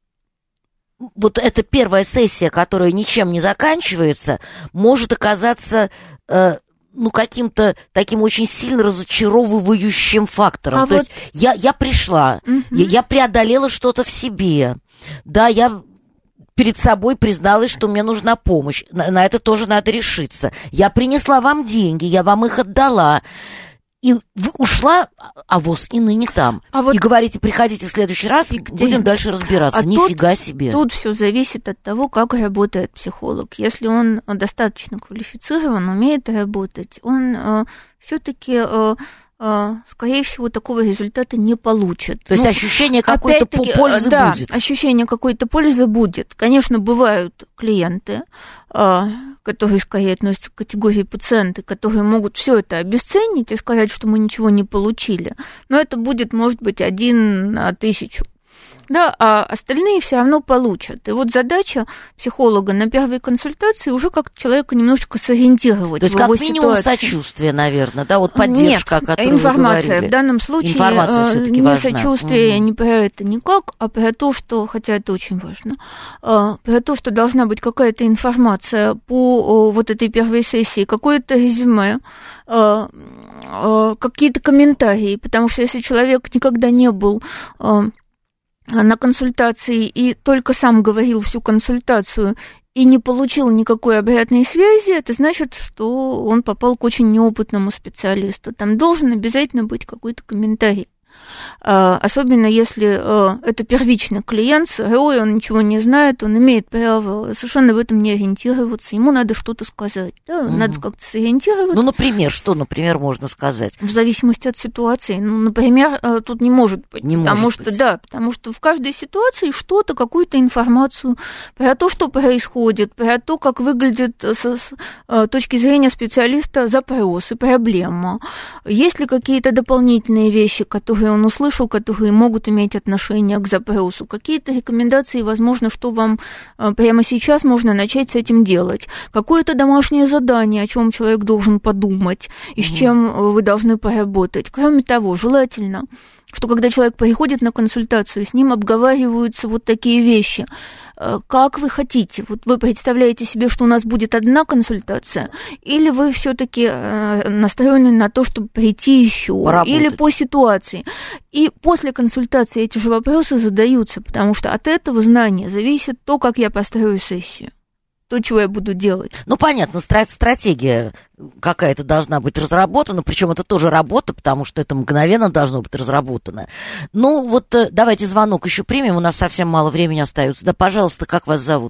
вот эта первая сессия, которая ничем не заканчивается, может оказаться... Э, ну, каким-то таким очень сильно разочаровывающим фактором. А То вот... есть я, я пришла, угу. я, я преодолела что-то в себе. Да, я перед собой призналась, что мне нужна помощь. На, на это тоже надо решиться. Я принесла вам деньги, я вам их отдала. И ушла, а ВОЗ и ныне там. А вот... И говорите, приходите в следующий раз, и будем дальше разбираться. А Нифига тут, себе. Тут все зависит от того, как работает психолог. Если он достаточно квалифицирован, умеет работать, он э, все-таки, э, э, скорее всего, такого результата не получит. То есть ну, ощущение какой-то пользы да, будет. Ощущение какой-то пользы будет. Конечно, бывают клиенты, э, которые скорее относятся к категории пациенты, которые могут все это обесценить и сказать, что мы ничего не получили. Но это будет, может быть, один на тысячу. Да, а остальные все равно получат. И вот задача психолога на первой консультации уже как-то человека немножечко сориентировать. То есть, в как его минимум, ситуации. Сочувствие, наверное, да, вот поддержка, Нет, о которой информация. вы говорили. В данном случае информация все-таки не важна. сочувствие, угу. не про это никак, а про то, что, хотя это очень важно, про то, что должна быть какая-то информация по вот этой первой сессии, какое-то резюме, какие-то комментарии, потому что если человек никогда не был на консультации и только сам говорил всю консультацию и не получил никакой обратной связи, это значит, что он попал к очень неопытному специалисту. Там должен обязательно быть какой-то комментарий. Особенно если это первичный клиент, сырой, он ничего не знает, он имеет право совершенно в этом не ориентироваться, ему надо что-то сказать, да? Угу. Надо как-то сориентироваться. Ну, например, что, например, можно сказать? В зависимости от ситуации. Ну, например, тут не может быть, не потому может что, быть. да, потому что в каждой ситуации что-то, какую-то информацию про то, что происходит, про то, как выглядит с точки зрения специалиста запрос и проблема. Есть ли какие-то дополнительные вещи, которые он услышал, которые могут иметь отношение к запросу. Какие-то рекомендации, возможно, что вам прямо сейчас можно начать с этим делать. Какое-то домашнее задание, о чем человек должен подумать и с чем вы должны поработать. Кроме того, желательно, что когда человек приходит на консультацию, с ним обговариваются вот такие вещи. как вы хотите? Вот вы представляете себе, что у нас будет одна консультация, или вы все-таки настроены на то, чтобы прийти еще, поработать, или по ситуации? И после консультации эти же вопросы задаются, потому что от этого знания зависит то, как я построю сессию. То, чего я буду делать. Ну, понятно, стратегия какая-то должна быть разработана, причем это тоже работа, потому что это мгновенно должно быть разработано. Ну, вот давайте звонок еще примем, у нас совсем мало времени остается. Да, пожалуйста, как вас зовут?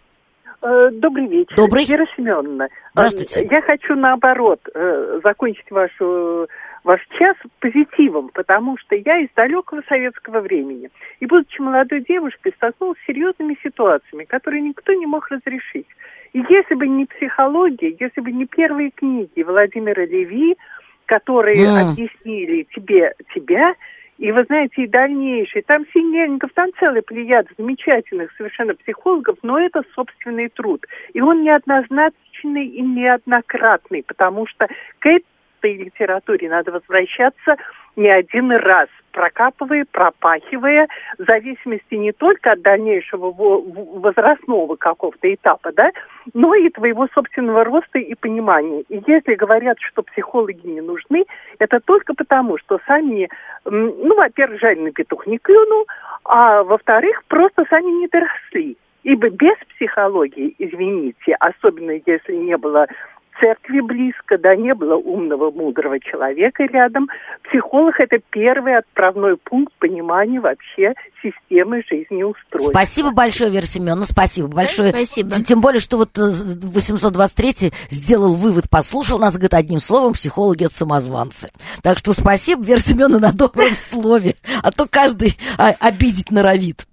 Добрый вечер. Добрый. Вера Семеновна. Здравствуйте. Я хочу, наоборот, закончить вашу... ваш час позитивом, потому что я из далекого советского времени. И, будучи молодой девушкой, столкнулась с серьезными ситуациями, которые никто не мог разрешить. И если бы не психология, если бы не первые книги Владимира Леви, которые mm. объяснили тебе тебя, и вы знаете, и дальнейшие, там Синельников, там целый плеяд замечательных совершенно психологов, но это собственный труд. И он неоднозначный и неоднократный, потому что к этой литературе надо возвращаться не один раз, прокапывая, пропахивая, в зависимости не только от дальнейшего возрастного какого-то этапа, да, но и твоего собственного роста и понимания. И если говорят, что психологи не нужны, это только потому, что сами, ну, во-первых, жареный петух не клюнул, а во-вторых, просто сами не доросли. Ибо без психологии, извините, особенно если не было церкви близко, да, не было умного, мудрого человека рядом. Психолог – это первый отправной пункт понимания вообще системы жизнеустройства. Спасибо большое, Вера Семеновна, спасибо большое. Спасибо. Тем более, что вот восемьсот двадцать третий сделал вывод, послушал нас, говорит, одним словом, психологи – это самозванцы. Так что спасибо, Вера Семеновна, на добром слове, а то каждый обидеть норовит.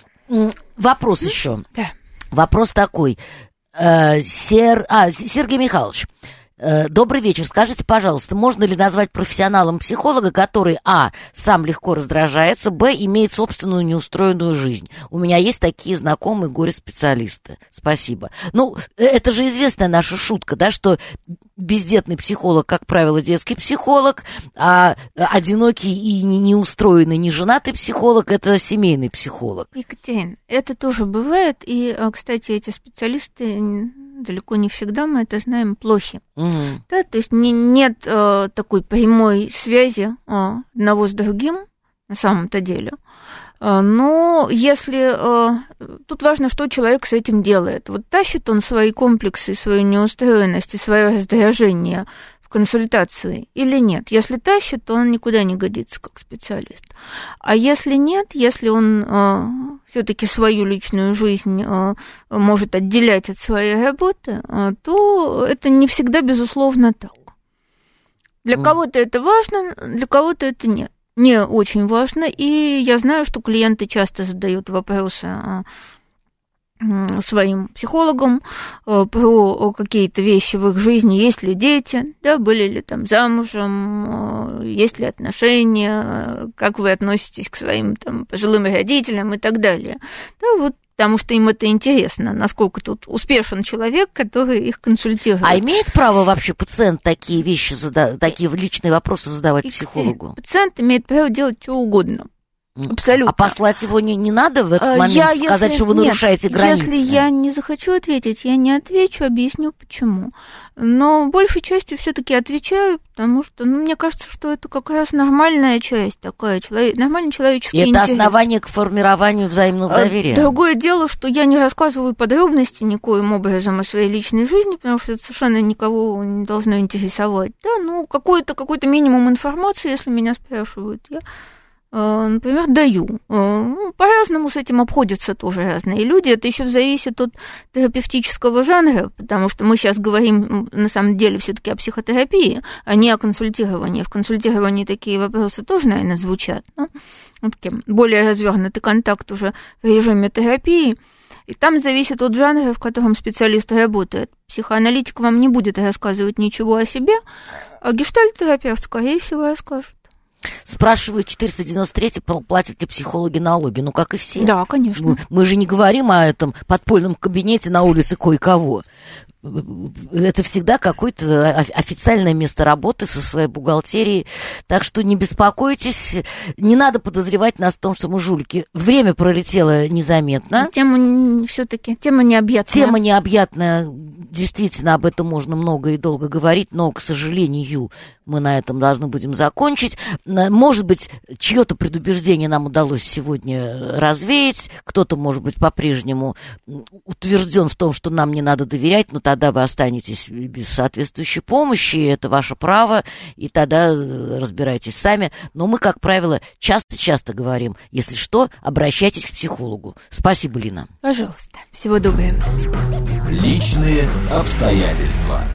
Вопрос еще. Да. Вопрос такой. Сер... А, Сергей Михайлович, добрый вечер. Скажите, пожалуйста, можно ли назвать профессионалом психолога, который, а, сам легко раздражается, б, имеет собственную неустроенную жизнь? У меня есть такие знакомые горе-специалисты. Спасибо. Ну, это же известная наша шутка, да, что бездетный психолог, как правило, детский психолог, а одинокий и неустроенный, неженатый психолог – это семейный психолог. Екатерина, это тоже бывает, и, кстати, эти специалисты далеко не всегда, мы это знаем, плохи. Угу. Да, то есть не, нет э, такой прямой связи э, одного с другим на самом-то деле. Э, но если... Э, тут важно, что человек с этим делает. Вот тащит он свои комплексы, свою неустроенность и свое раздражение в консультации или нет. Если тащит, то он никуда не годится как специалист. А если нет, если он э, все-таки свою личную жизнь э, может отделять от своей работы, э, то это не всегда, безусловно, так. Для mm. кого-то это важно, для кого-то это нет. Не очень важно, и я знаю, что клиенты часто задают вопросы э, своим психологам про какие-то вещи в их жизни, есть ли дети, да, были ли там замужем, есть ли отношения, как вы относитесь к своим там пожилым родителям и так далее. Да, вот, потому что им это интересно, насколько тут успешен человек, который их консультирует. А имеет право вообще пациент такие вещи, такие личные вопросы задавать и психологу? Пациент имеет право делать что угодно. Абсолютно. А послать его не, не надо в этот момент, я, сказать, если, что вы нет, нарушаете границы? Если я не захочу ответить, я не отвечу, объясню почему. Но большей частью все-таки отвечаю, потому что, ну, мне кажется, что это как раз нормальная часть такая, человек, нормальный человеческий интерес. И это интерес. основание к формированию взаимного доверия. Другое дело, что я не рассказываю подробности никоим образом о своей личной жизни, потому что это совершенно никого не должно интересовать. Да, ну, какой-то, какой-то минимум информации, если меня спрашивают, я... например, даю. По-разному с этим обходятся тоже разные люди. Это еще зависит от терапевтического жанра, потому что мы сейчас говорим, на самом деле, все-таки о психотерапии, а не о консультировании. В консультировании такие вопросы тоже, наверное, звучат. Ну, вот более развернутый контакт уже в режиме терапии. И там зависит от жанра, в котором специалист работает. Психоаналитик вам не будет рассказывать ничего о себе, а гештальт-терапевт, скорее всего, расскажет. Спрашивают, четыреста девяносто третий, платят ли психологи налоги? Ну, как и все. Да, конечно. Мы, мы же не говорим о этом подпольном кабинете на улице кое-кого. это всегда какое-то официальное место работы со своей бухгалтерией. Так что не беспокойтесь, не надо подозревать нас в том, что мы жулики. Время пролетело незаметно. Тема все-таки, тема необъятная. Тема необъятная, действительно, об этом можно много и долго говорить, но, к сожалению, мы на этом должны будем закончить. Может быть, чье-то предубеждение нам удалось сегодня развеять, кто-то, может быть, по-прежнему утвержден в том, что нам не надо доверять, но тогда вы останетесь без соответствующей помощи, это ваше право, и тогда разбирайтесь сами. Но мы, как правило, часто-часто говорим, если что, обращайтесь к психологу. Спасибо, Лина. Пожалуйста. Всего доброго. Личные обстоятельства.